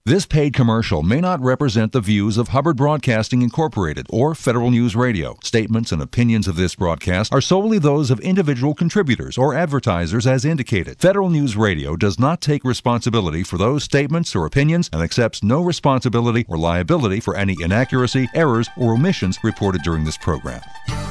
This paid commercial may not represent the views of Hubbard Broadcasting Incorporated or Federal News Radio. Statements and opinions of this broadcast are solely those of individual contributors or advertisers as indicated. Federal News Radio does not take responsibility for those statements or opinions and accepts no responsibility or liability for any inaccuracy, errors, or omissions reported during this program.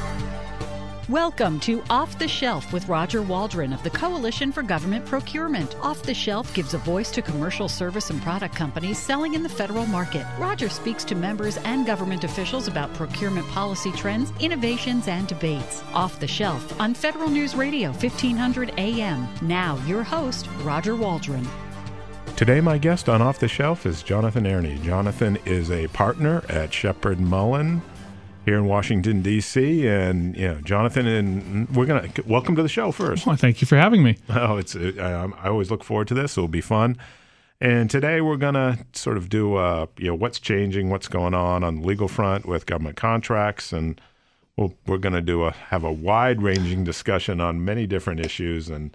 Welcome to Off the Shelf with Roger Waldron of the Coalition for Government Procurement. Off the Shelf gives a voice to commercial service and product companies selling in the federal market. Roger speaks to members and government officials about procurement policy trends, innovations, and debates. Off the Shelf on Federal News Radio, 1500 AM. Now, your host, Roger Waldron. Today, my guest on Off the Shelf is Jonathan Erny. Jonathan is a partner at Sheppard Mullin here in Washington, D.C. And, Jonathan, and we're going to welcome to the show first. Well, thank you for having me. Oh, I always look forward to this. It'll be fun. And today we're going to sort of do, what's changing, what's going on the legal front with government contracts. And we're going to have a wide-ranging discussion on many different issues. And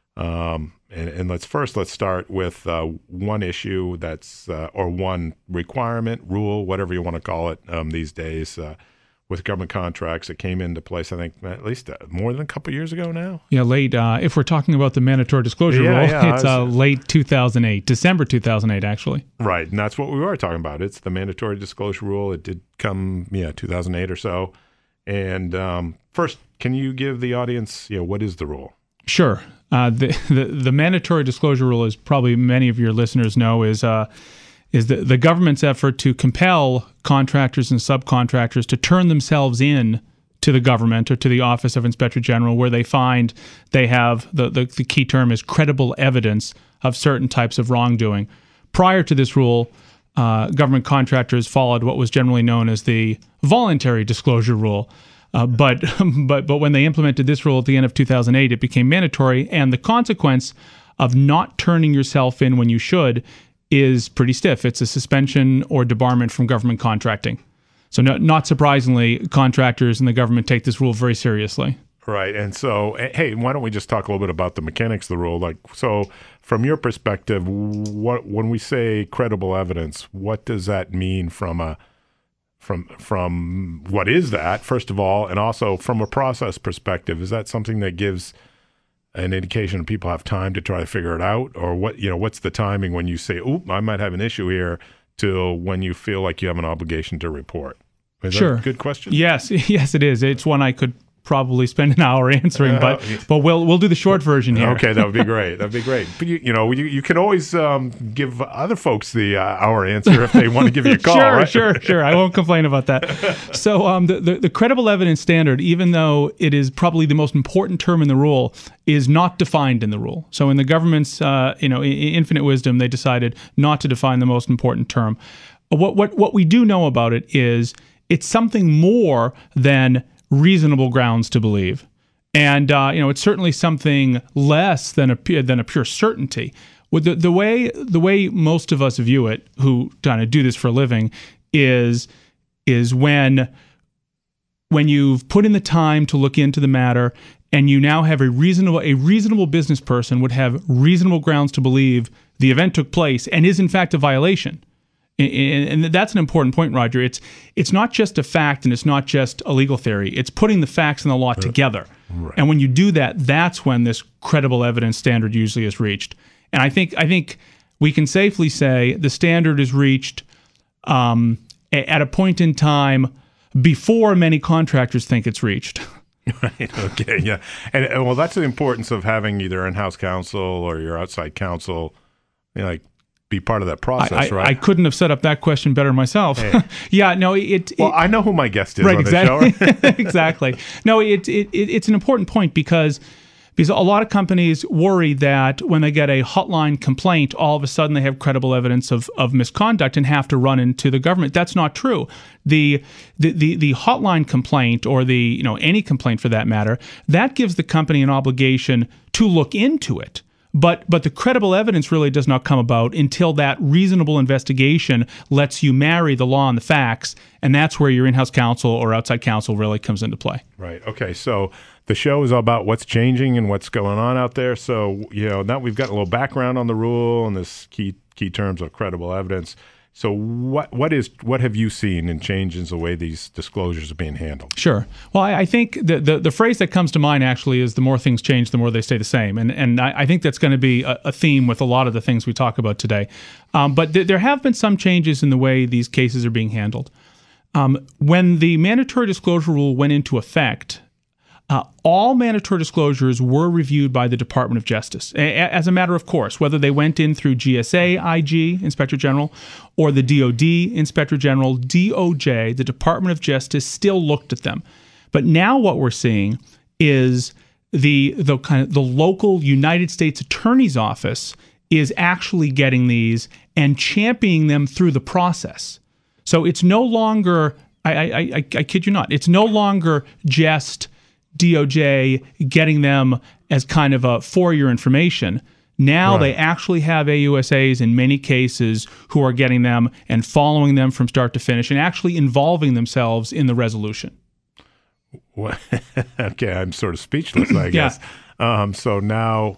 let's start with one issue that's, or one requirement, rule, whatever you want to call it these days, with government contracts that came into place, I think, at least more than a couple of years ago now. Yeah, late. If we're talking about the mandatory disclosure rule, it's late 2008, December 2008, actually. Right, and that's what we were talking about. It's the mandatory disclosure rule. It did come, 2008 or so. And first, can you give the audience, what is the rule? Sure. The mandatory disclosure rule, as probably many of your listeners know, is the government's effort to compel contractors and subcontractors to turn themselves in to the government or to the Office of Inspector General where they find they have, the key term is credible evidence of certain types of wrongdoing. Prior to this rule, government contractors followed what was generally known as the voluntary disclosure rule. But when they implemented this rule at the end of 2008, it became mandatory, and the consequence of not turning yourself in when you should is pretty stiff. It's a suspension or debarment from government contracting. So not surprisingly, contractors and the government take this rule very seriously. Right. And so, hey, why don't we just talk a little bit about the mechanics of the rule? So from your perspective, when we say credible evidence, what does that mean from what is that, first of all, and also from a process perspective? Is that something that gives an indication people have time to try to figure it out? Or what's the timing when you say, I might have an issue here, till when you feel like you have an obligation to report? Is that a good question? Yes, it is. It's one I could probably spend an hour answering, but we'll do the short version here. Okay, that would be great. That'd be great. But you can always give other folks the hour answer if they want to give you a call. Sure, right? Sure. I won't complain about that. So the credible evidence standard, even though it is probably the most important term in the rule, is not defined in the rule. So in the government's infinite wisdom, they decided not to define the most important term. What we do know about it is it's something more than reasonable grounds to believe, and it's certainly something less than a pure certainty. With the way most of us view it, who kind of do this for a living, is when you've put in the time to look into the matter, and you now have a reasonable business person would have reasonable grounds to believe the event took place and is in fact a violation. And that's an important point, Roger. It's not just a fact and it's not just a legal theory. It's putting the facts and the law together. Right. And when you do that, that's when this credible evidence standard usually is reached. And I think we can safely say the standard is reached at a point in time before many contractors think it's reached. Right. Okay. Yeah. And well, that's the importance of having either in-house counsel or your outside counsel, be part of that process, right? I couldn't have set up that question better myself. Hey. Yeah, no, I know who my guest is right, on exactly. the show. Exactly. No, it's an important point because a lot of companies worry that when they get a hotline complaint, all of a sudden they have credible evidence of misconduct and have to run into the government. That's not true. The hotline complaint, or any complaint for that matter, that gives the company an obligation to look into it. But the credible evidence really does not come about until that reasonable investigation lets you marry the law and the facts, and that's where your in-house counsel or outside counsel really comes into play. Right. Okay. So the show is all about what's changing and what's going on out there. So now we've got a little background on the rule and this key key terms of credible evidence. So what have you seen in changes the way these disclosures are being handled? Sure. Well, I think the phrase that comes to mind actually is the more things change, the more they stay the same. And I think that's going to be a theme with a lot of the things we talk about today. But there have been some changes in the way these cases are being handled. When the mandatory disclosure rule went into effect, all mandatory disclosures were reviewed by the Department of Justice, as a matter of course, whether they went in through GSA, IG, Inspector General, or the DOD, Inspector General, DOJ, the Department of Justice still looked at them. But now what we're seeing is the local United States Attorney's Office is actually getting these and championing them through the process. So it's no longer, I kid you not, it's no longer just DOJ getting them as kind of a for your information. Now they actually have AUSAs in many cases who are getting them and following them from start to finish and actually involving themselves in the resolution. Well, okay, I'm sort of speechless, I guess. So now,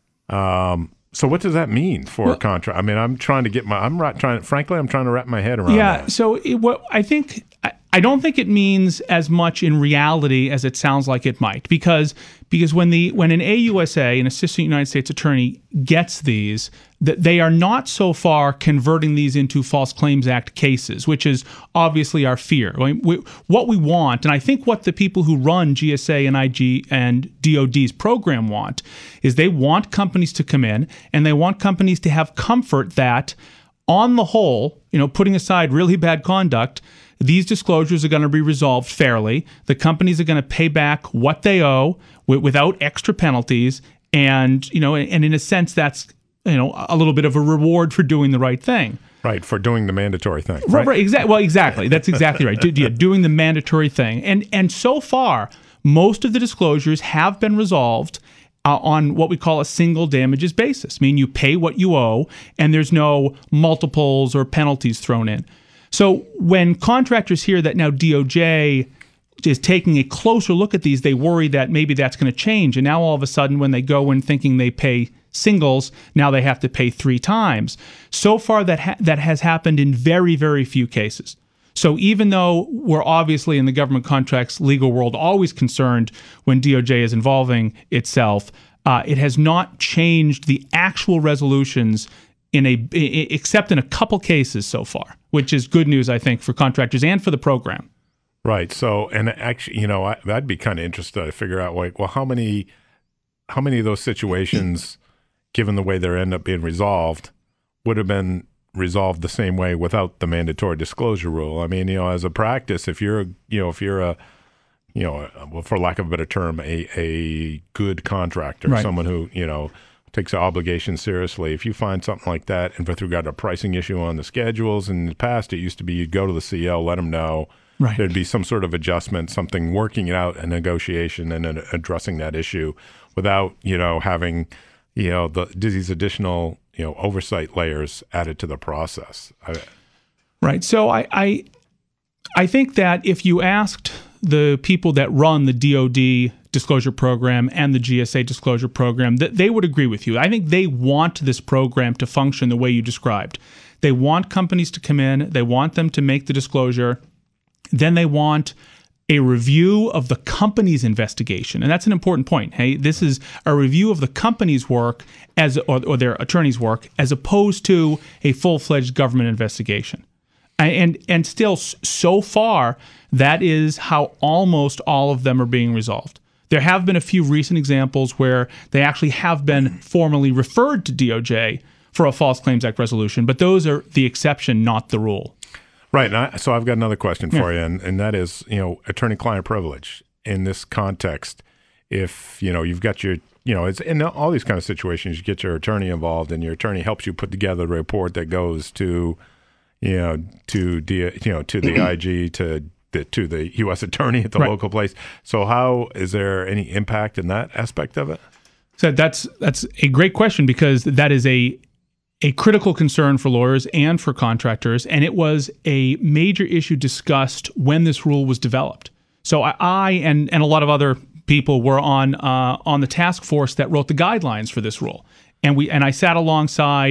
so what does that mean for a contract? I mean, I'm trying to wrap my head around that. So I don't think it means as much in reality as it sounds like it might, because when an AUSA, an Assistant United States Attorney, gets these, that they are not so far converting these into False Claims Act cases, which is obviously our fear. What we want, and I think what the people who run GSA and IG and DOD's program want, is they want companies to come in and they want companies to have comfort that, on the whole, putting aside really bad conduct, these disclosures are going to be resolved fairly. The companies are going to pay back what they owe without extra penalties, and in a sense, that's a little bit of a reward for doing the right thing. Right, for doing the mandatory thing. Right. Exactly. Well, exactly. That's exactly right. Doing the mandatory thing, and so far, most of the disclosures have been resolved on what we call a single damages basis. I mean, you pay what you owe, and there's no multiples or penalties thrown in. So when contractors hear that now DOJ is taking a closer look at these, they worry that maybe that's going to change. And now all of a sudden, when they go in thinking they pay singles, now they have to pay 3 times. So far, that has happened in very, very few cases. So even though we're obviously in the government contracts legal world always concerned when DOJ is involving itself, it has not changed the actual resolutions except in a couple cases so far, which is good news, I think, for contractors and for the program. Right. So, and actually, I'd be kind of interested to figure out, how many of those situations, given the way they end up being resolved, would have been resolved the same way without the mandatory disclosure rule? I mean, as a practice, if you're a for lack of a better term, a good contractor, right, someone who, takes the obligation seriously. If you find something like that, and with regard to a pricing issue on the schedules, in the past it used to be you'd go to the CL, let them know. Right. There'd be some sort of adjustment, something working it out, a negotiation, and then addressing that issue without, having, these additional, oversight layers added to the process. Right. So I think that if you asked the people that run the DOD disclosure program and the GSA disclosure program, that they would agree with you. I think they want this program to function the way you described. They want companies to come in, they want them to make the disclosure, then they want a review of the company's investigation. And that's an important point. Hey, this is a review of the company's work or their attorney's work, as opposed to a full-fledged government investigation. And still, so far, that is how almost all of them are being resolved. There have been a few recent examples where they actually have been formally referred to DOJ for a False Claims Act resolution, but those are the exception, not the rule. Right. So I've got another question for you, and that is, attorney-client privilege in this context. If, you've got your, it's in all these kind of situations, you get your attorney involved, and your attorney helps you put together a report that goes to the IG, to the U.S. attorney at the local place. So is there any impact in that aspect of it? So that's a great question, because that is a critical concern for lawyers and for contractors, and it was a major issue discussed when this rule was developed. So I and a lot of other people were on the task force that wrote the guidelines for this rule, and I sat alongside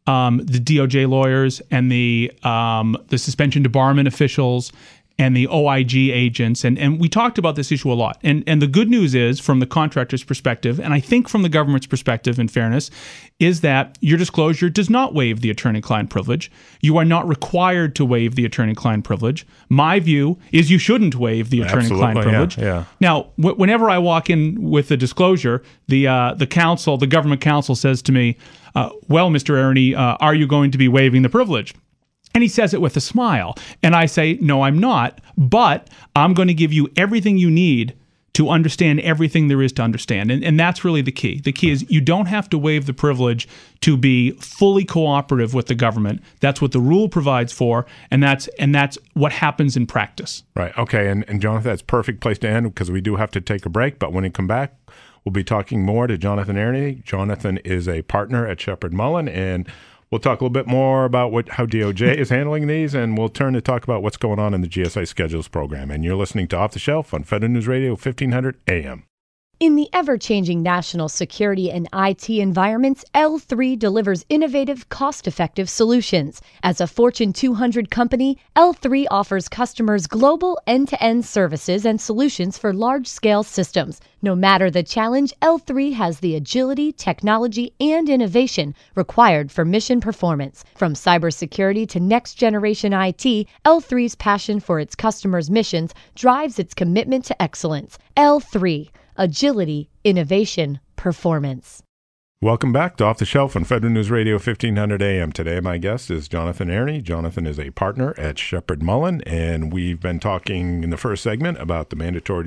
the DOJ lawyers and the suspension debarment officials and the OIG agents. And we talked about this issue a lot. And the good news is, from the contractor's perspective, and I think from the government's perspective, in fairness, is that your disclosure does not waive the attorney-client privilege. You are not required to waive the attorney-client privilege. My view is you shouldn't waive the attorney-client privilege. Yeah. Now, whenever I walk in with a disclosure, the government counsel says to me, well, Mr. Aroney, are you going to be waiving the privilege? And he says it with a smile. And I say, no, I'm not, but I'm going to give you everything you need to understand everything there is to understand. And that's really the key. The key is you don't have to waive the privilege to be fully cooperative with the government. That's what the rule provides for, and that's what happens in practice. Right. Okay. And Jonathan, that's a perfect place to end, because we do have to take a break. But when we come back, we'll be talking more to Jonathan Aroney. Jonathan is a partner at Sheppard Mullin, and we'll talk a little bit more about how DOJ is handling these, and we'll turn to talk about what's going on in the GSA Schedules program. And you're listening to Off the Shelf on Federal News Radio, 1500 AM. In the ever-changing national security and IT environments, L3 delivers innovative, cost-effective solutions. As a Fortune 200 company, L3 offers customers global end-to-end services and solutions for large-scale systems. No matter the challenge, L3 has the agility, technology, and innovation required for mission performance. From cybersecurity to next-generation IT, L3's passion for its customers' missions drives its commitment to excellence. L3. Agility, innovation, performance. Welcome back to Off the Shelf on Federal News Radio, 1500 AM. Today, my guest is Jonathan Aroney. Jonathan is a partner at Sheppard Mullin, and we've been talking in the first segment about the mandatory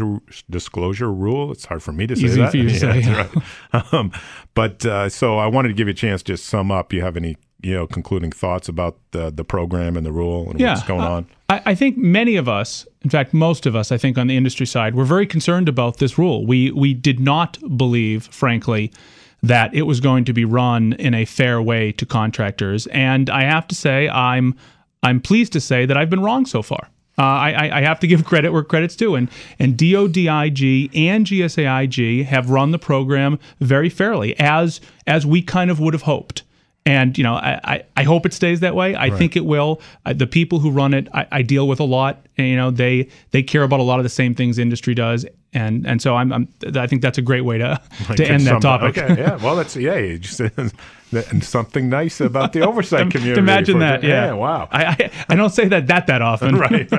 disclosure rule. It's hard for me to say Easy that. for you to say. That's right. So I wanted to give you a chance to just sum up. You have any concluding thoughts about the program and the rule and what's going on? I think many of us, in fact, most of us, I think on the industry side, we're very concerned about this rule. We did not believe, frankly, that it was going to be run in a fair way to contractors. And I have to say, I'm pleased to say that I've been wrong so far. I have to give credit where credit's due. And DODIG and GSAIG have run the program very fairly, as we kind of would have hoped. And, I hope it stays that way. I think it will. The people who run it, I deal with a lot. And, they care about a lot of the same things industry does. And so I think that's a great way to end that topic. Okay, yeah. Well, you just and something nice about the oversight community. Imagine that, yeah. Wow. I don't say that often. Right.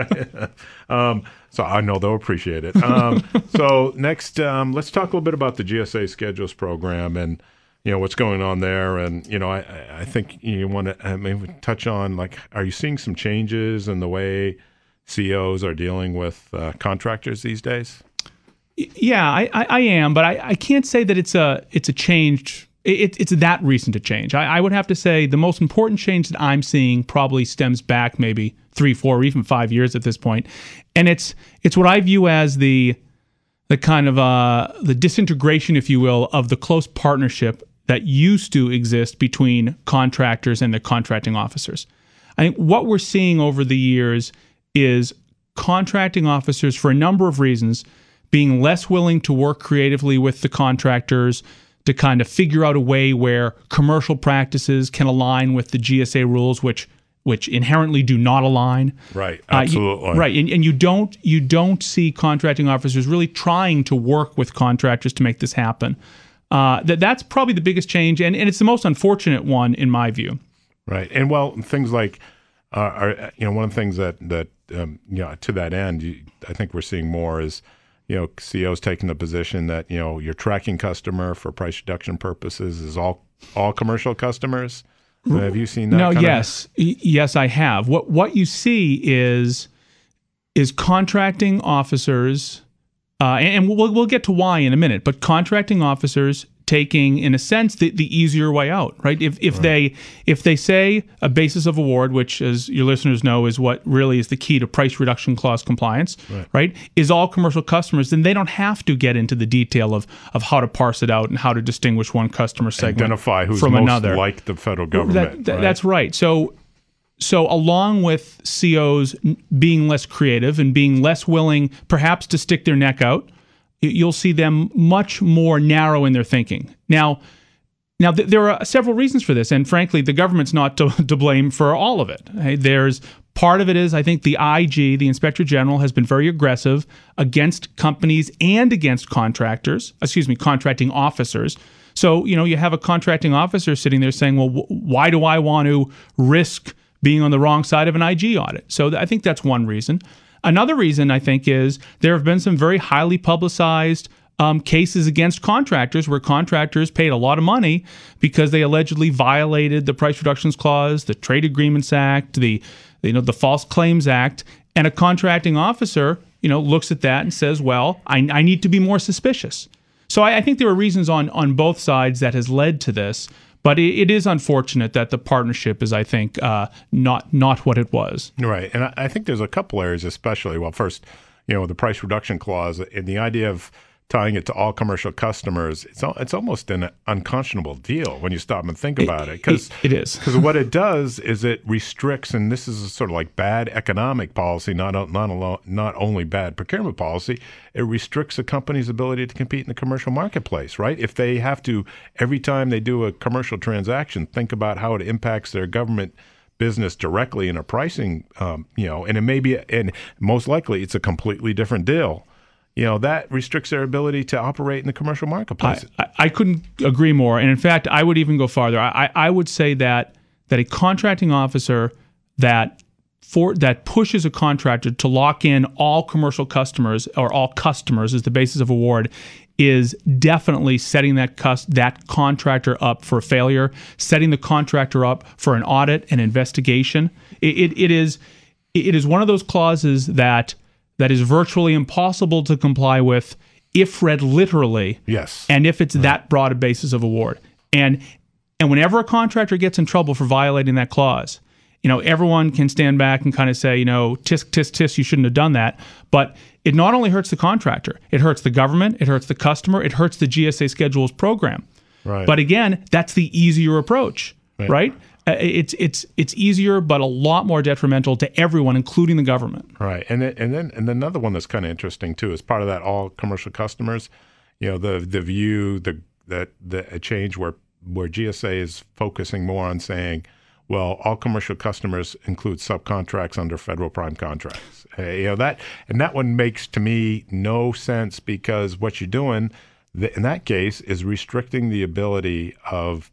So I know they'll appreciate it. So next, let's talk a little bit about the GSA Schedules program and what's going on there. And I think you want to maybe touch on, are you seeing some changes in the way CEOs are dealing with contractors these days? Yeah, I am, but I can't say that it's a change. It's that recent a change. I would have to say the most important change that I'm seeing probably stems back maybe 3, 4, or even 5 years at this point, and it's what I view as the kind of the disintegration, if you will, of the close partnership that used to exist between contractors and their contracting officers. I think what we're seeing over the years is contracting officers, for a number of reasons, being less willing to work creatively with the contractors to kind of figure out a way where commercial practices can align with the GSA rules, which inherently do not align. Right, absolutely. Right, and you don't see contracting officers really trying to work with contractors to make this happen. That's probably the biggest change, and it's the most unfortunate one in my view. Right, and things like are one of the things that to that end, I think we're seeing more is CEOs taking the position that your tracking customer for price reduction purposes is all commercial customers. Have you seen that? No, yes, I have. What you see is contracting officers. And we'll get to why in a minute, but contracting officers taking, in a sense, the easier way out, right? If they say a basis of award, which, as your listeners know, is what really is the key to price reduction clause compliance, right? Is all commercial customers, then they don't have to get into the detail of how to parse it out and how to distinguish one customer segment identify who's from most another. Like the federal government. That's right. So along with COs being less creative and being less willing perhaps to stick their neck out, you'll see them much more narrow in their thinking. Now, Now, there are several reasons for this, and frankly, the government's not to blame for all of it. There's part of it is, I think, the IG, the Inspector General, has been very aggressive against companies and against contracting officers. So, you have a contracting officer sitting there saying, well, why do I want to risk being on the wrong side of an IG audit? So I think that's one reason. Another reason, I think, is there have been some very highly publicized cases against contractors where contractors paid a lot of money because they allegedly violated the Price Reductions Clause, the Trade Agreements Act, the False Claims Act, and a contracting officer, looks at that and says, well, I need to be more suspicious. So I think there are reasons on both sides that has led to this, but it is unfortunate that the partnership is, I think, not what it was. Right, and I think there's a couple areas, especially. Well, first, the Price Reduction Clause and the idea of tying it to all commercial customers, it's almost an unconscionable deal when you stop and think about it. It is. Because what it does is it restricts, and this is sort of like bad economic policy, not only bad procurement policy, it restricts a company's ability to compete in the commercial marketplace, right? If they have to, every time they do a commercial transaction, think about how it impacts their government business directly in a pricing, and it may be, and most likely it's a completely different deal. That restricts their ability to operate in the commercial marketplace. I couldn't agree more. And in fact, I would even go farther. I would say that a contracting officer that pushes a contractor to lock in all commercial customers or all customers as the basis of award is definitely setting that contractor up for failure, setting the contractor up for an audit and investigation. It is one of those clauses that is virtually impossible to comply with if read literally. Yes. And if it's that broad a basis of award. And whenever a contractor gets in trouble for violating that clause, everyone can stand back and kind of say, tisk, tisk, tisk, you shouldn't have done that. But it not only hurts the contractor, it hurts the government, it hurts the customer, it hurts the GSA Schedules program. Right. But again, that's the easier approach, right? It's easier, but a lot more detrimental to everyone, including the government. Right, and then another one that's kind of interesting too is part of that all commercial customers. The view that a change where GSA is focusing more on saying, well, all commercial customers include subcontracts under federal prime contracts. That one makes to me no sense because what you're doing in that case is restricting the ability of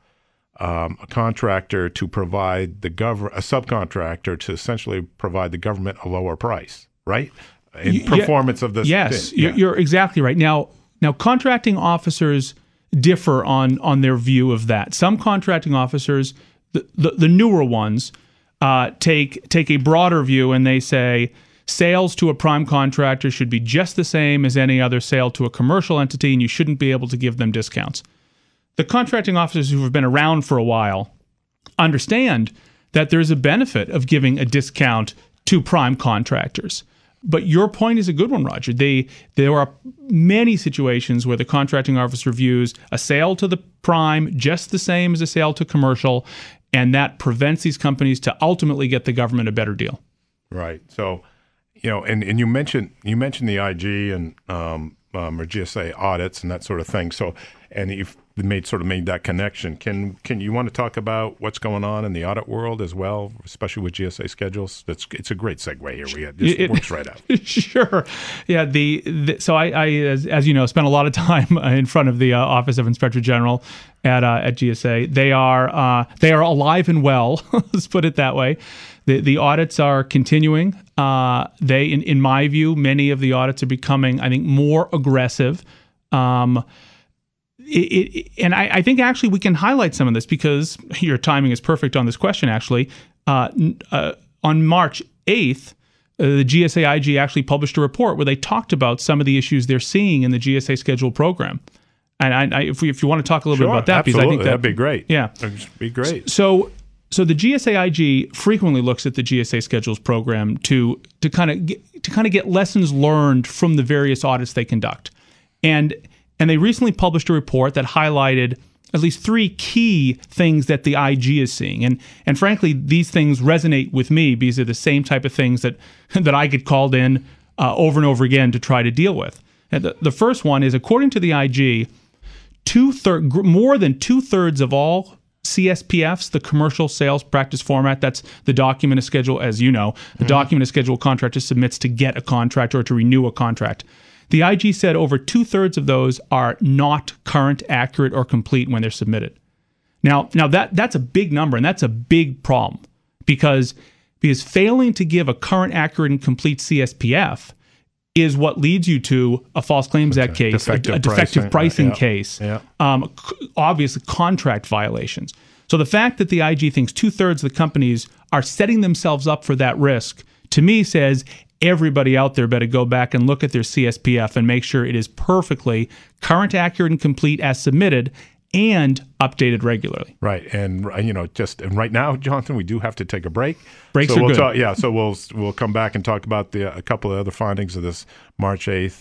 a contractor to provide a subcontractor to essentially provide the government a lower price, right? In performance of this. Yes, you're exactly right. Now, contracting officers differ on their view of that. Some contracting officers, the newer ones, take a broader view and they say sales to a prime contractor should be just the same as any other sale to a commercial entity, and you shouldn't be able to give them discounts. The contracting officers who have been around for a while understand that there's a benefit of giving a discount to prime contractors. But your point is a good one, Roger. There are many situations where the contracting officer views a sale to the prime just the same as a sale to commercial, and that prevents these companies to ultimately get the government a better deal. Right. So, and you mentioned the IG and or GSA audits and that sort of thing. So, and you've made that connection. Can you want to talk about what's going on in the audit world as well, especially with GSA Schedules? It's a great segue here. It works right out. Sure. Yeah. So I as you know, spent a lot of time in front of the Office of Inspector General at GSA. They are alive and well. Let's put it that way. The audits are continuing. In my view, many of the audits are becoming, I think, more aggressive. And I think actually we can highlight some of this because your timing is perfect on this question, actually. On March 8th, the GSA IG actually published a report where they talked about some of the issues they're seeing in the GSA Schedule program. And if you want to talk a little bit about that, absolutely. Because I think that'd be great. Yeah. That'd be great. So the GSA IG frequently looks at the GSA Schedules program to kind of get lessons learned from the various audits they conduct. And they recently published a report that highlighted at least 3 key things that the IG is seeing. And frankly, these things resonate with me because they're the same type of things that I get called in over and over again to try to deal with. And the first one is, according to the IG, more than 2/3 of all CSPFs, the commercial sales practice format, that's the document of schedule, as you know, the document of schedule contractor submits to get a contract or to renew a contract. The IG said over 2/3 of those are not current, accurate, or complete when they're submitted. Now that's a big number, and that's a big problem because failing to give a current, accurate, and complete CSPF is what leads you to a False Claims Act case, a defective pricing case, obviously contract violations. So the fact that the IG thinks 2/3 of the companies are setting themselves up for that risk, to me says everybody out there better go back and look at their CSPF and make sure it is perfectly current, accurate, and complete as submitted and updated regularly. Right. And, and right now, Jonathan, we do have to take a break. Breaks so are good. So we'll come back and talk about a couple of other findings of this March 8th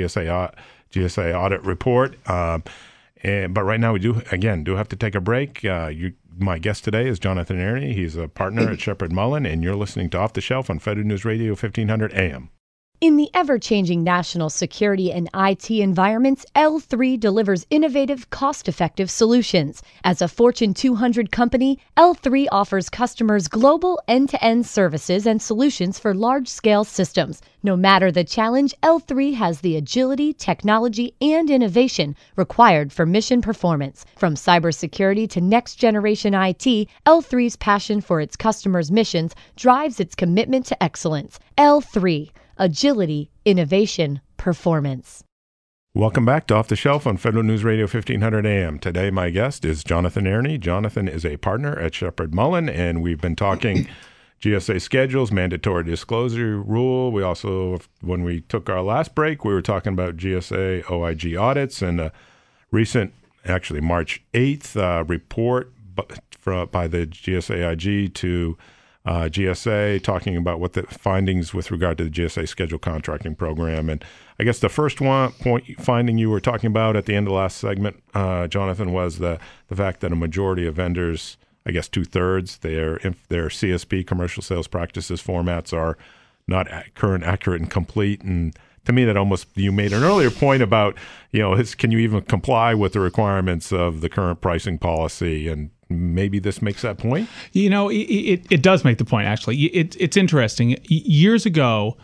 GSA audit report. But right now we do have to take a break. My guest today is Jonathan Erny. He's a partner at Sheppard Mullin, and you're listening to Off the Shelf on Federal News Radio 1500 AM. In the ever-changing national security and IT environments, L3 delivers innovative, cost-effective solutions. As a Fortune 200 company, L3 offers customers global end-to-end services and solutions for large-scale systems. No matter the challenge, L3 has the agility, technology, and innovation required for mission performance. From cybersecurity to next-generation IT, L3's passion for its customers' missions drives its commitment to excellence. L3. Agility, innovation, performance. Welcome back to Off the Shelf on Federal News Radio 1500 AM. Today, my guest is Jonathan Erny. Jonathan is a partner at Sheppard Mullin, and we've been talking GSA schedules, mandatory disclosure rule. We also, when we took our last break, we were talking about GSA OIG audits and a recent, actually March 8th report by the GSA IG to GSA, talking about what the findings with regard to the GSA schedule contracting program. And I guess the first finding you were talking about at the end of the last segment, Jonathan, was the fact that a majority of vendors, I guess 2/3, their CSP, commercial sales practices formats, are not current, accurate, and complete. And to me, that almost, you made an earlier point about, can you even comply with the requirements of the current pricing policy? And maybe this makes that point? It does make the point, actually. It's interesting. Years ago,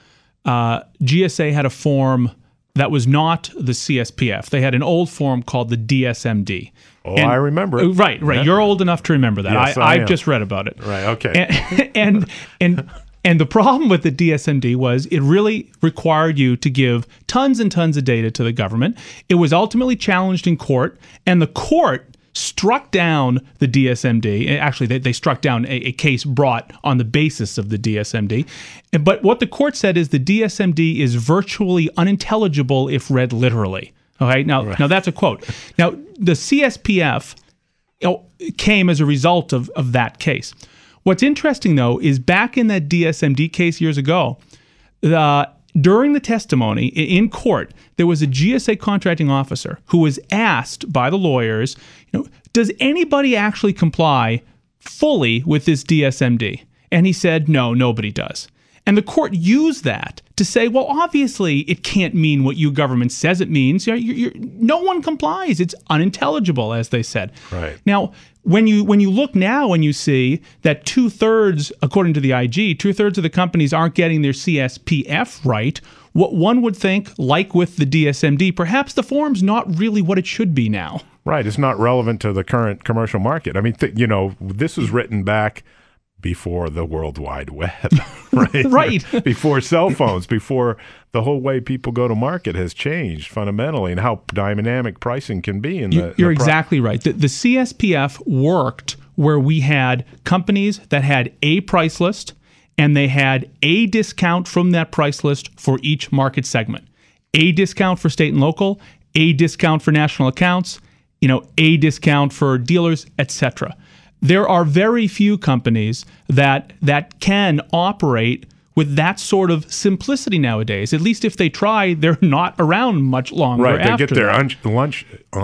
GSA had a form that was not the CSPF. They had an old form called the DSMD. Oh, I remember it. Right. Yeah. You're old enough to remember that. Yes, I've just read about it. Right, okay. And the problem with the DSMD was it really required you to give tons and tons of data to the government. It was ultimately challenged in court, and the court struck down the DSMD. Actually, they struck down a case brought on the basis of the DSMD. But what the court said is the DSMD is virtually unintelligible if read literally. Okay, now that's a quote. Now, the CSPF came as a result of that case. What's interesting, though, is back in that DSMD case years ago, during the testimony in court, there was a GSA contracting officer who was asked by the lawyers, does anybody actually comply fully with this DSMD? And he said, no, nobody does. And the court used that to say, well, obviously it can't mean what you government says it means. No one complies. It's unintelligible, as they said. Right. Now, when you look now and you see that 2/3, according to the IG, 2/3 of the companies aren't getting their CSPF right, what one would think, like with the DSMD, perhaps the form's not really what it should be now. Right. It's not relevant to the current commercial market. I mean, this was written back before the World Wide Web, right? Right. Before cell phones, before the whole way people go to market has changed fundamentally, and how dynamic pricing can be. You're exactly right. The CSPF worked where we had companies that had a price list, and they had a discount from that price list for each market segment. A discount for state and local, a discount for national accounts, a discount for dealers, etc. There are very few companies that can operate with that sort of simplicity nowadays. At least if they try, they're not around much longer. Right, they after get their that. lunch.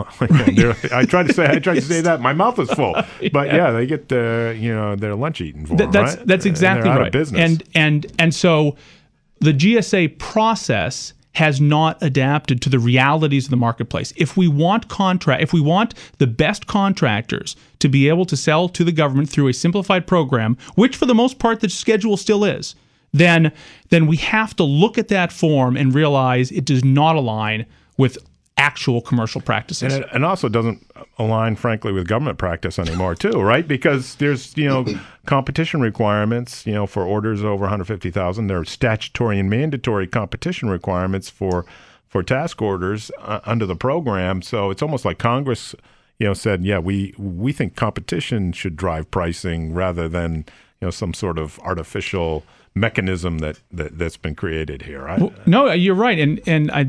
I tried to say that. My mouth is full. But yeah, they get their lunch eaten for them, right? That's exactly and they're right. Out of business. And so the GSA process has not adapted to the realities of the marketplace. If we want the best contractors to be able to sell to the government through a simplified program, which for the most part the schedule still is, then we have to look at that form and realize it does not align with actual commercial practices. And also doesn't align, frankly, with government practice anymore, too, right? Because there's, competition requirements, for orders over $150,000. There are statutory and mandatory competition requirements for task orders under the program. So it's almost like Congress, said, yeah, we think competition should drive pricing rather than, some sort of artificial mechanism that's been created here. Right? Well, no, you're right, and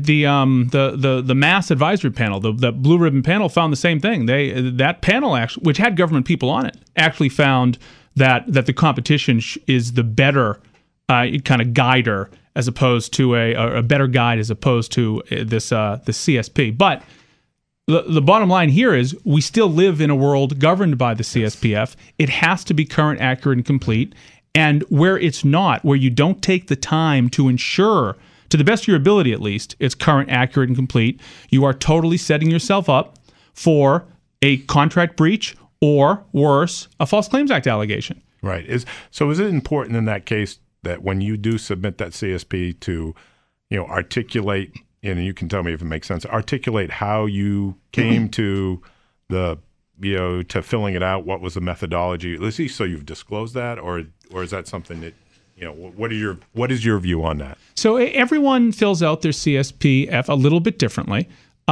the Mass Advisory Panel, the Blue Ribbon Panel, found the same thing. That panel actually, which had government people on it, actually found that the competition is the better kind of guider as opposed to a better guide as opposed to the CSP. But the bottom line here is we still live in a world governed by the CSPF. It has to be current, accurate, and complete. And where it's not, where you don't take the time to ensure, to the best of your ability at least, it's current, accurate, and complete, you are totally setting yourself up for a contract breach or, worse, a False Claims Act allegation. Right. So is it important in that case that when you do submit that CSP to, articulate, and you can tell me if it makes sense, articulate how you came to the, to filling it out, what was the methodology? Let's see, so you've disclosed that, or is that something that, what is your view on that? So everyone fills out their CSPF a little bit differently.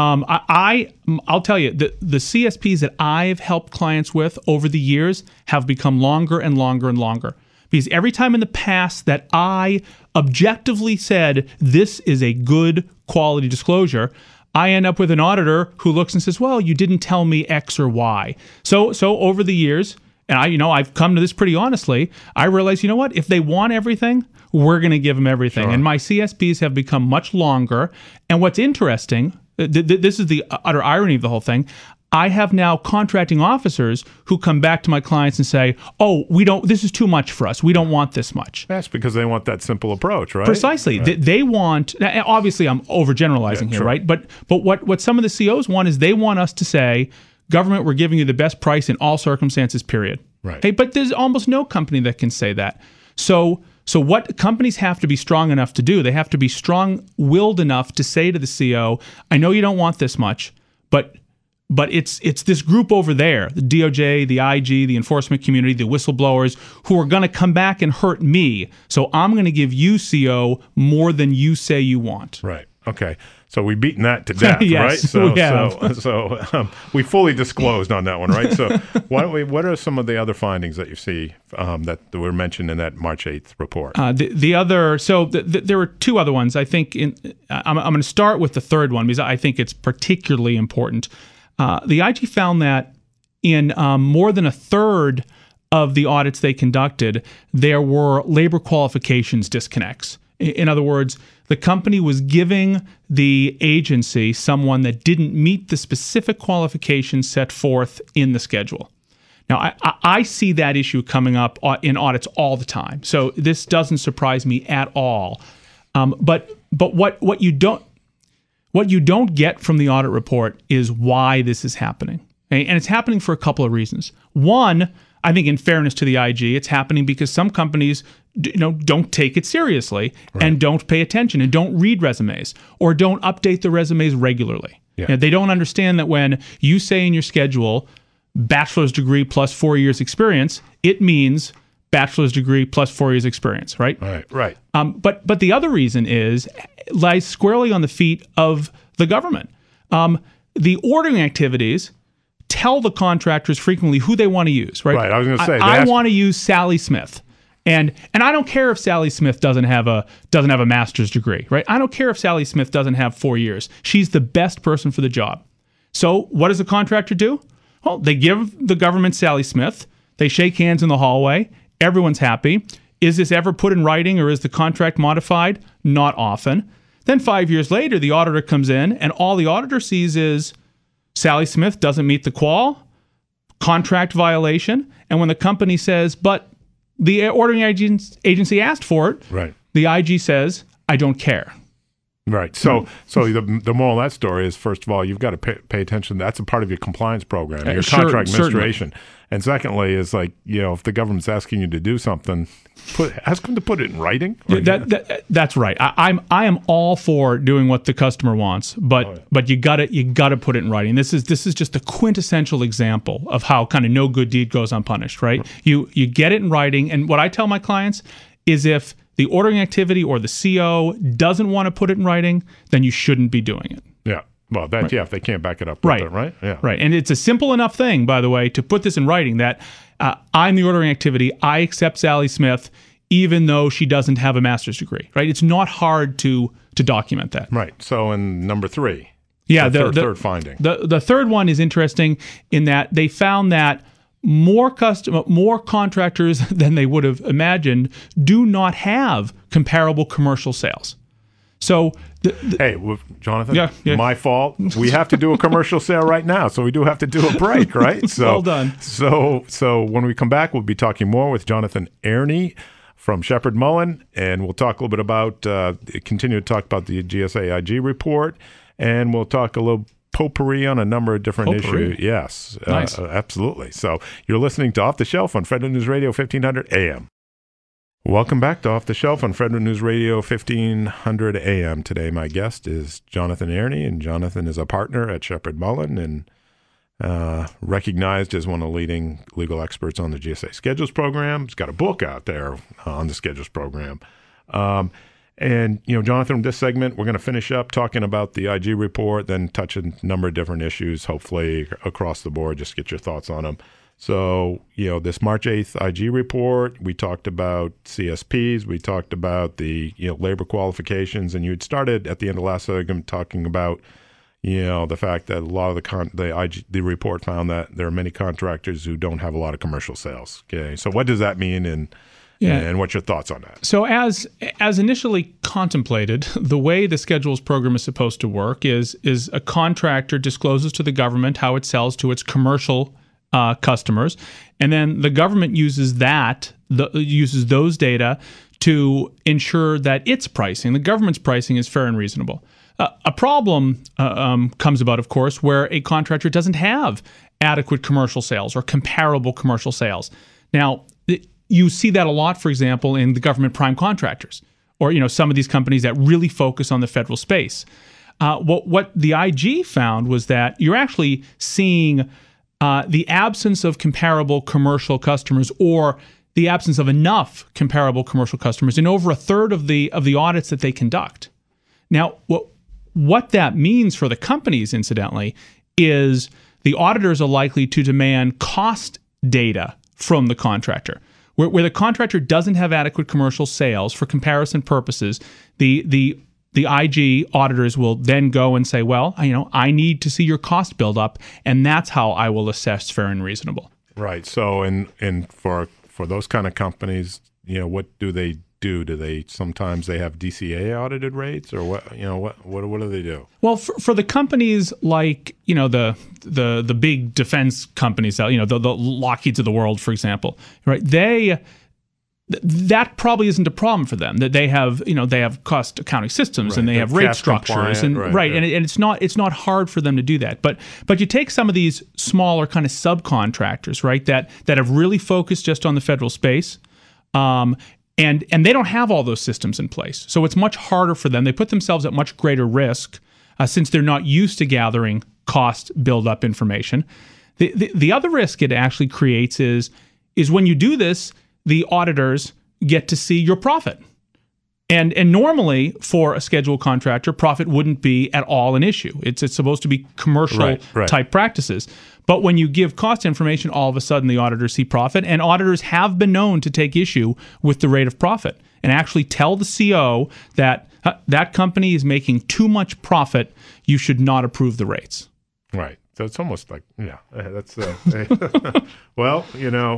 I'll tell you, the CSPs that I've helped clients with over the years have become longer and longer and longer. Because every time in the past that I objectively said this is a good quality disclosure, I end up with an auditor who looks and says, well, you didn't tell me X or Y. So over the years, and I've come to this pretty honestly, I realize, what? If they want everything, we're going to give them everything. Sure. And my CSPs have become much longer. And what's interesting, this is the utter irony of the whole thing, I have now contracting officers who come back to my clients and say, oh, this is too much for us. We don't want this much. That's because they want that simple approach, right? Precisely. Right. They want, obviously I'm overgeneralizing here, sure. Right? But what some of the COs want is they want us to say, government, we're giving you the best price in all circumstances, period. Right. Hey, but there's almost no company that can say that. So what companies have to be strong enough to do, they have to be strong-willed enough to say to the CO, I know you don't want this much, but it's this group over there, the DOJ, the IG, the enforcement community, the whistleblowers, who are going to come back and hurt me. So I'm going to give you, CO, more than you say you want. Right. Okay. So we've beaten that to death, yes, right? We have. So we fully disclosed on that one, right? So what are some of the other findings that you see that were mentioned in that March 8th report? There were two other ones. I think I'm going to start with the third one because I think it's particularly important. The IG found that in more than a third of the audits they conducted, there were labor qualifications disconnects. In other words, the company was giving the agency someone that didn't meet the specific qualifications set forth in the schedule. Now, I see that issue coming up in audits all the time, so this doesn't surprise me at all. But what you don't get from the audit report is why this is happening. Okay? And it's happening for a couple of reasons. One, I think in fairness to the IG, it's happening because some companies don't take it seriously, right, and don't pay attention and don't read resumes or don't update the resumes regularly. Yeah. They don't understand that when you say in your schedule, bachelor's degree plus 4 years experience, it means bachelor's degree plus 4 years experience, right? Right. But the other reason lies squarely on the feet of the government. The ordering activities tell the contractors frequently who they want to use, right? Right. I was going to say, I want to use Sally Smith. And I don't care if Sally Smith doesn't have a master's degree, right? I don't care if Sally Smith doesn't have 4 years. She's the best person for the job. So what does the contractor do? Well, they give the government Sally Smith. They shake hands in the hallway. Everyone's happy. Is this ever put in writing or is the contract modified? Not often. Then 5 years later, the auditor comes in and all the auditor sees is Sally Smith doesn't meet the qual, contract violation. And when the company says, but the ordering agency asked for it, right, the IG says, I don't care. Right. So the moral of that story is, first of all, you've got to pay attention. That's a part of your compliance program, your contract administration. Certainly. And secondly is like, if the government's asking you to do something, ask them to put it in writing. That's right. I am all for doing what the customer wants, but you got to put it in writing. This is just a quintessential example of how kind of no good deed goes unpunished, right? You get it in writing, and what I tell my clients is if the ordering activity or the CO doesn't want to put it in writing, then you shouldn't be doing it. Yeah. Well, if they can't back it up with it, right? Yeah. Right. And it's a simple enough thing, by the way, to put this in writing that I'm the ordering activity. I accept Sally Smith, even though she doesn't have a master's degree, right? It's not hard to document that. Right. So in number 3, the third finding. The third one is interesting in that they found that more contractors than they would have imagined do not have comparable commercial sales. So, hey, Jonathan, my fault. We have to do a commercial sale right now, so we do have to do a break, right? So, well done. So when we come back, we'll be talking more with Jonathan Airney from Sheppard Mullin, and we'll talk a little bit about, continue to talk about the GSA IG report, and we'll talk a little potpourri on a number of different issues. Yes, nice. Absolutely. So you're listening to Off the Shelf on Federal News Radio 1500 AM. Welcome back to Off the Shelf on Federal News Radio 1500 AM. Today my guest is Jonathan Airney, and Jonathan is a partner at Sheppard Mullin and recognized as one of the leading legal experts on the GSA Schedules program. He's got a book out there on the Schedules program. And, Jonathan, in this segment, we're going to finish up talking about the IG report, then touch a number of different issues, hopefully across the board, just get your thoughts on them. So, this March 8th IG report, we talked about CSPs, we talked about the, labor qualifications, and you had started at the end of last segment talking about, the fact that a lot of the report found that there are many contractors who don't have a lot of commercial sales. Okay, so what does that mean, and what's your thoughts on that? So as initially contemplated, the way the Schedules program is supposed to work is a contractor discloses to the government how it sells to its commercial customers, and then the government uses those data to ensure that its pricing, the government's pricing, is fair and reasonable. A problem comes about, of course, where a contractor doesn't have adequate commercial sales or comparable commercial sales. Now, you see that a lot, for example, in the government prime contractors, or some of these companies that really focus on the federal space. What the IG found was that you're actually seeing the absence of comparable commercial customers, or the absence of enough comparable commercial customers, in over a third of the audits that they conduct. Now, what that means for the companies, incidentally, is the auditors are likely to demand cost data from the contractor. Where the contractor doesn't have adequate commercial sales for comparison purposes, the IG auditors will then go and say, well, I need to see your cost build up, and that's how I will assess fair and reasonable. Right. So, and for those kind of companies, what do they do? Do they sometimes have DCA audited rates, or what? What do they do? Well, for the companies like the big defense companies, the Lockheeds of the world, for example, right? That probably isn't a problem for them. That they have cost accounting systems, right, and they have rate structures, and and it's not hard for them to do that. But you take some of these smaller kind of subcontractors, right, that have really focused just on the federal space. And they don't have all those systems in place. So it's much harder for them. They put themselves at much greater risk since they're not used to gathering cost build-up information. The other risk it actually creates is when you do this, the auditors get to see your profit. And normally for a scheduled contractor, profit wouldn't be at all an issue. It's supposed to be commercial type practices. But when you give cost information, all of a sudden the auditors see profit, and auditors have been known to take issue with the rate of profit and actually tell the CO that that company is making too much profit. You should not approve the rates. Right. So it's almost like, that's well,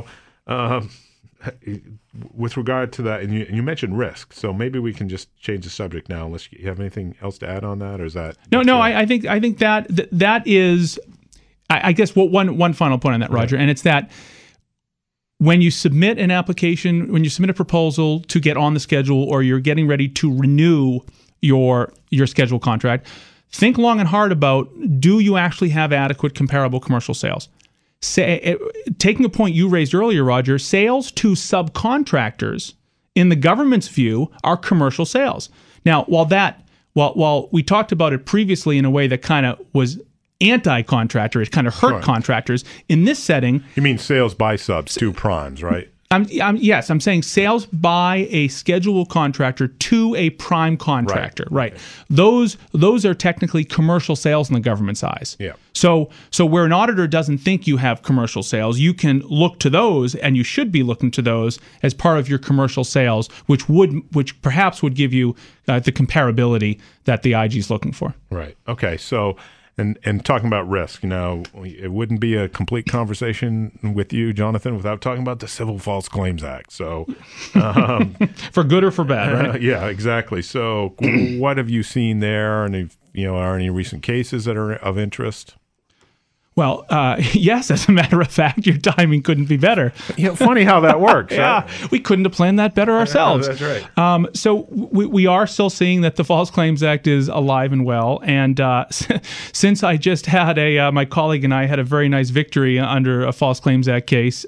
with regard to that, and you mentioned risk, so maybe we can just change the subject now. Unless you have anything else to add on that, or is that I think that is, I guess, one final point on that, Roger, and it's that when you submit an application, when you submit a proposal to get on the schedule, or you're getting ready to renew your scheduled contract, think long and hard about, do you actually have adequate comparable commercial sales? Taking a point you raised earlier, Roger, sales to subcontractors in the government's view are commercial sales. Now, while we talked about it previously in a way that kind of was anti-contractor, it kind of hurt contractors. In this setting, you mean sales by subs to primes, right? Yes, I'm saying sales by a scheduled contractor to a prime contractor. Right. Those are technically commercial sales in the government's eyes. Yeah. So where an auditor doesn't think you have commercial sales, you can look to those, and you should be looking to those as part of your commercial sales, which perhaps would give you the comparability that the IG is looking for. Right. Okay. So. And talking about risk, it wouldn't be a complete conversation with you, Jonathan, without talking about the Civil False Claims Act. So, for good or for bad, right? Yeah, exactly. So, what have you seen there? And are any recent cases that are of interest? Well, yes, as a matter of fact, your timing couldn't be better. Funny how that works. Yeah, right? We couldn't have planned that better ourselves. That's right. So we are still seeing that the False Claims Act is alive and well. And since I just had my colleague and I had a very nice victory under a False Claims Act case,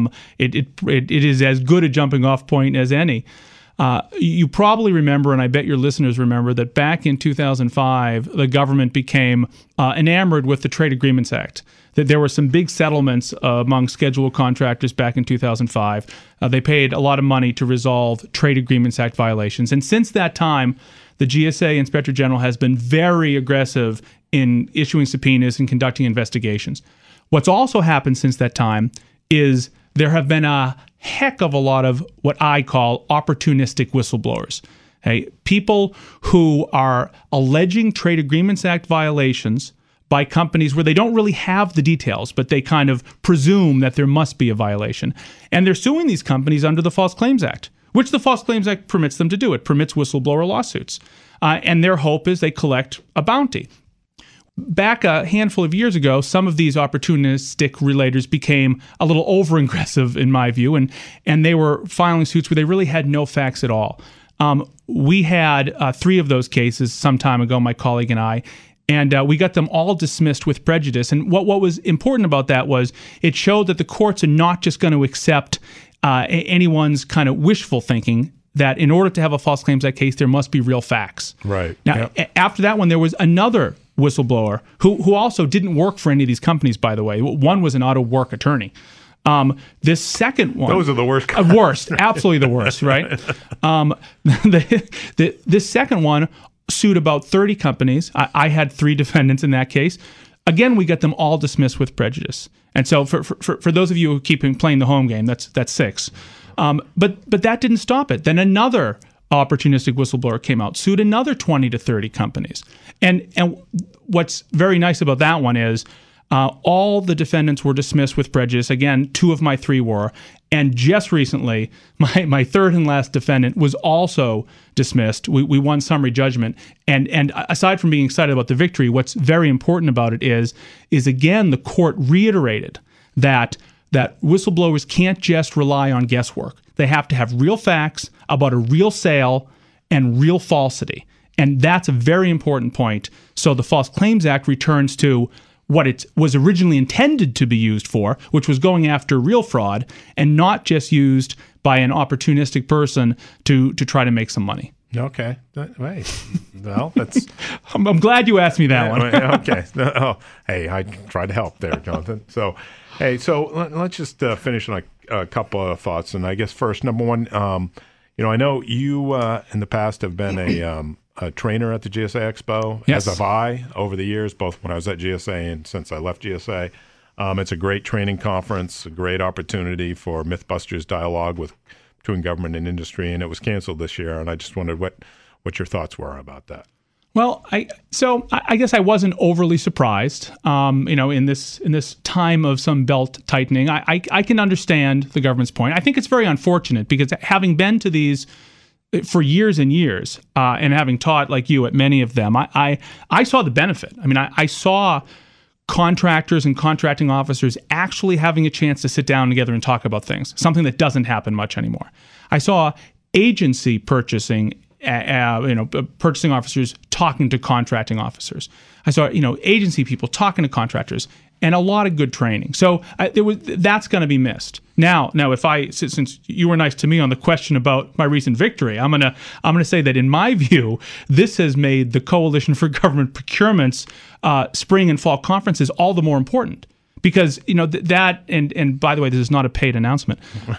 it is as good a jumping off point as any. You probably remember, and I bet your listeners remember, that back in 2005, the government became enamored with the Trade Agreements Act, that there were some big settlements among scheduled contractors back in 2005. They paid a lot of money to resolve Trade Agreements Act violations. And since that time, the GSA Inspector General has been very aggressive in issuing subpoenas and conducting investigations. What's also happened since that time is there have been a heck of a lot of what I call opportunistic whistleblowers. People who are alleging Trade Agreements Act violations by companies where they don't really have the details, but they kind of presume that there must be a violation. And they're suing these companies under the False Claims Act, which the False Claims Act permits them to do. It permits whistleblower lawsuits. And their hope is they collect a bounty. Back a handful of years ago, some of these opportunistic relators became a little over-aggressive, in my view, and they were filing suits where they really had no facts at all. We had 3 of those cases some time ago, my colleague and I, and we got them all dismissed with prejudice. And what was important about that was it showed that the courts are not just going to accept anyone's kind of wishful thinking, that in order to have a False Claims Act case, there must be real facts. Right. Now, after that one, there was another whistleblower who also didn't work for any of these companies, by the way. One was an auto work attorney. This second one... Those are the worst. Worst. Absolutely the worst, right? This second one sued about 30 companies. I had 3 defendants in that case. Again, we got them all dismissed with prejudice. And so for those of you who keep playing the home game, that's 6. But that didn't stop it. Then another opportunistic whistleblower came out, sued another 20 to 30 companies. And what's very nice about that one is all the defendants were dismissed with prejudice. Again, 2 of my 3 were. And just recently, my third and last defendant was also dismissed. We won summary judgment. And aside from being excited about the victory, what's very important about it is again, the court reiterated that whistleblowers can't just rely on guesswork. They have to have real facts about a real sale and real falsity. And that's a very important point. So the False Claims Act returns to what it was originally intended to be used for, which was going after real fraud and not just used by an opportunistic person to try to make some money. Okay. Wait. Well, that's... I'm glad you asked me that one. Okay. Oh, hey, I tried to help there, Jonathan. So let's just finish on a couple of thoughts. And I guess first, number one, I know you in the past have been a trainer at the GSA Expo, yes, as have I over the years, both when I was at GSA and since I left GSA. It's a great training conference, a great opportunity for Mythbusters dialogue between government and industry, and it was canceled this year. And I just wondered what your thoughts were about that. Well, I guess I wasn't overly surprised. In this time of some belt tightening, I can understand the government's point. I think it's very unfortunate because having been to these for years and years, and having taught like you at many of them, I saw the benefit. I mean, I saw contractors and contracting officers actually having a chance to sit down together and talk about things, something that doesn't happen much anymore. I saw agency purchasing purchasing officers talking to contracting officers. I saw, agency people talking to contractors, and a lot of good training. So that's going to be missed. Now, since you were nice to me on the question about my recent victory, I'm gonna say that in my view, this has made the Coalition for Government Procurement's spring and fall conferences all the more important. Because that and by the way, this is not a paid announcement.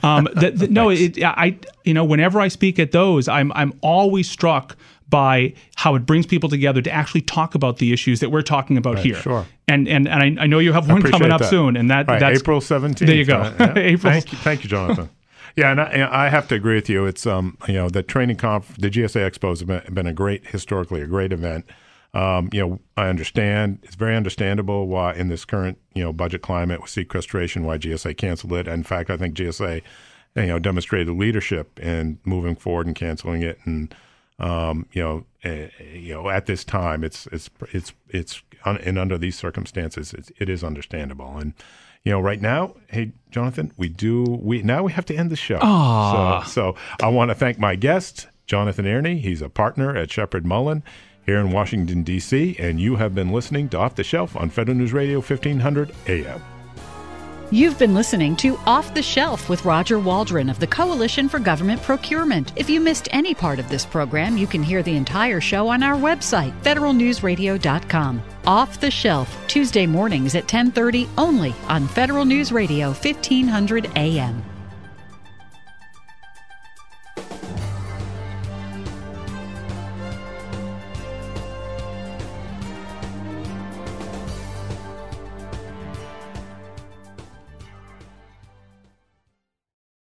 Whenever I speak at those, I'm always struck by how it brings people together to actually talk about the issues that we're talking about here. Sure. And I know you have one coming up soon, and that's April 17th. There you go. April. Thank you, Jonathan. Yeah, and I have to agree with you. It's the training the GSA Expos have been historically a great event. I understand it's very understandable why in this current budget climate with sequestration why GSA canceled it. In fact, I think GSA demonstrated leadership in moving forward and canceling it. And at this time, it's under these circumstances, it is understandable. And right now, hey Jonathan, we now have to end the show. So I want to thank my guest, Jonathan Airney. He's a partner at Sheppard Mullin here in Washington, D.C., and you have been listening to Off the Shelf on Federal News Radio 1500 AM. You've been listening to Off the Shelf with Roger Waldron of the Coalition for Government Procurement. If you missed any part of this program, you can hear the entire show on our website, federalnewsradio.com. Off the Shelf, Tuesday mornings at 10:30 only on Federal News Radio 1500 AM.